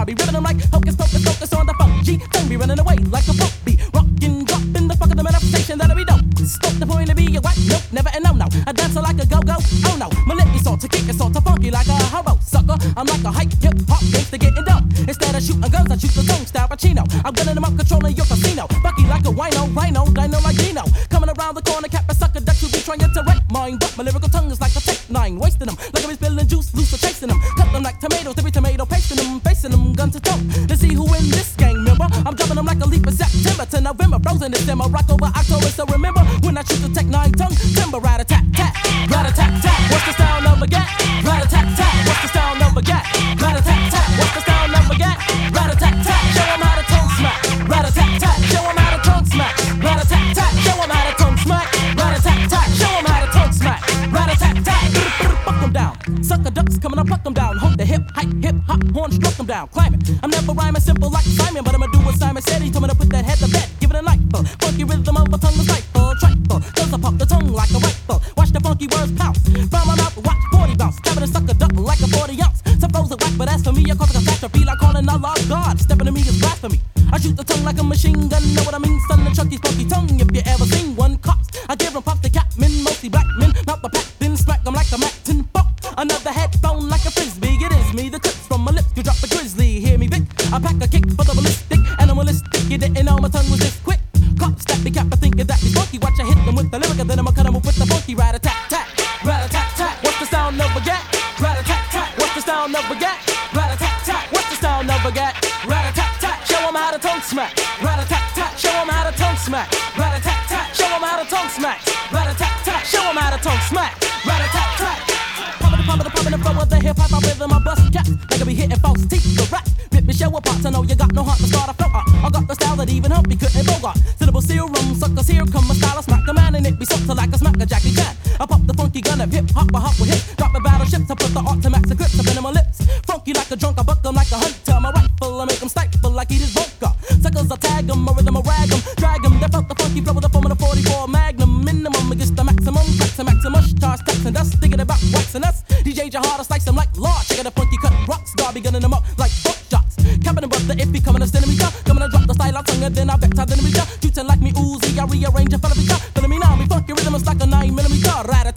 be ripping them like hocus pocus, focus on the funk G. Don't be running away like a funk beat. Rockin', droppin' the fuck of the manifestation that'll be dope. Stop the point to be a what? Nope, never and no, no. I dance like a go-go, oh no. My lip is salt to kick it, salt to funky like a hobo. Sucker, I'm like a hype hip-hop gangster getting dumb. Instead of shooting guns, I shoot the tongue style Pacino. I'm gunning them up, controlling your casino. Bucky like a wino, rhino, dino like Dino. Coming around the corner, cap a sucker that you be trying to wreck mine. But my lyrical tongue is like a tech nine, wasting them. Like I'm spilling juice, loose or chasing them. Cut them like tomatoes, every tomato, pasting them, facing them, gun to toe. To see who in this gang, remember? I'm jumping them like a leap of September to November. Frozen in summer, rock over October. So remember when I shoot the tech nine tongue, timber, rat-a-tat-tat, rat-a-tat-tat. What's the style of a gat? Rat-a-tat-tat. What's the style of a gat? Rat-a-tat-tat. What's the style of a gat? Rat-a-tat-tat. Show 'em how to tongue smack. Rat-a-tat-tat. Show 'em how to tongue smack. Rat-a-tat-tat. Show 'em how to tongue smack. Rat-a-tat-tat. Show 'em how to tongue smack. Rat-a-tat-tat. Fuck 'em down. Sucker ducks coming up, pluck 'em down. Hold the hip hop horn, struck 'em down. Climb it. I'm never rhyming simple like Simon, but I'ma do what Simon said. He told me to put that head to bed, give it a knife. Funky rhythm of a tongue is rifle, trifle. Cause I pop the tongue like a rifle. Watch the funky words pounce. From my mouth, watch 40 bounce. Tapping a sucker duck like a 40 ounce. Some flows are whack, but as for me, I cause a catastrophe like calling Allah God. Stepping to me is blasphemy. I shoot the tongue like a machine gun, know what I mean? Son, the Chucky's funky tongue. If you ever seen one cops, I give them props to Catmen, mostly black men. Not the pack, then smack them like a Mac-10 pop. Another headphone like a frisbee. It is me, the clips from my lips. You drop the grizzly, hear me Vic. I pack a kick for the ballistic, animalistic. You didn't know my tongue was this quick. Cops that be cap, I think that be funky. Watch I hit them with the lyric, and then I'ma cut them up with the funky rat-a-tat-tat. Rat-a-tat-tat. What's the sound of a gat? Rat-a-tat-tat. What's the sound of a gat? Rat-a-tat-tat. What's the sound of a gat? Rat-a-tat-tat. Show 'em how to tongue smack. Rat-a-tat-tat. Show 'em how to tongue smack. Rat-a-tat-tat. Show 'em how to tongue smack. Rat-a-tat-tat. Show 'em how to tongue smack. Rat-a-tat-tat. Pumping the flow of the hip hop, I rhythm, I bust caps. Like I be hitting false teeth, the rap. Rip me show apart, I know you got no heart to start a flow. I got the style that even Humpy couldn't bogart. Syllable serum, suckers here come my style. I smack a man and it be something like a smack a Jackie Chan. I pop the funky gun of hip hop, I hop with hip. Drop the battleships, I put the automatics and clips up in my lips. Funky like a drunk, I buck 'em like a hunter. My rifle, I make 'em stifle like he just bunker. Suckers, I tag 'em, my rhythm, I rag 'em. Drag 'em, they felt the funky flow with the form of the 44 Magnum. Minimum against the maximum, cracks and maximus. Charge, tax, and dust, thinking about waxing us. DJ Jahar, I slice them like law. Check out the funky cut rocks. Darby gunning them up like buckshots. Capping them up the if he coming to centimeter. Coming to drop the style out tongue and then I baptize the enemy. Shooting like me Uzi, I rearrange a fella be Feeling me now, me funky rhythm is like a 9mm. Rat